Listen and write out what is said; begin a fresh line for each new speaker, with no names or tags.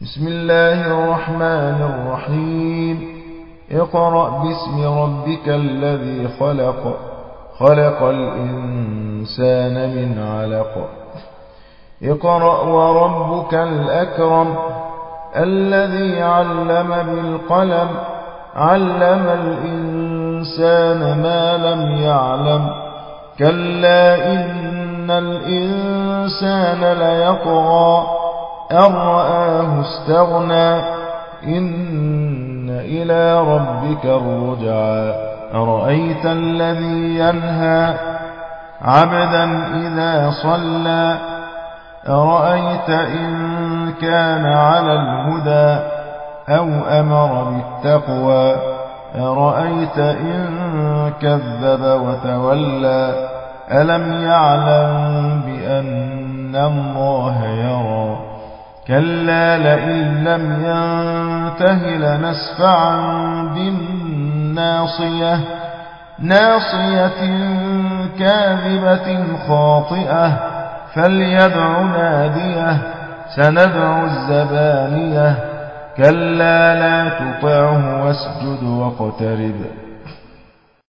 بسم الله الرحمن الرحيم اقرأ باسم ربك الذي خلق خلق الإنسان من علق اقرأ وربك الأكرم الذي علم بالقلم علم الإنسان ما لم يعلم كلا إن الإنسان ليطغى أن رآه استغنى إن إلى ربك الرجعى أرأيت الذي ينهى عبدا إذا صلى أرأيت إن كان على الهدى أو أمر بالتقوى أرأيت إن كذب وتولى ألم يعلم بأن الله يرى كلا لئن لم ينته لنسفعا بالناصية ناصية كاذبة خاطئة فليدع ناديه سندع الزبانية كلا لا تطعه واسجد واقترب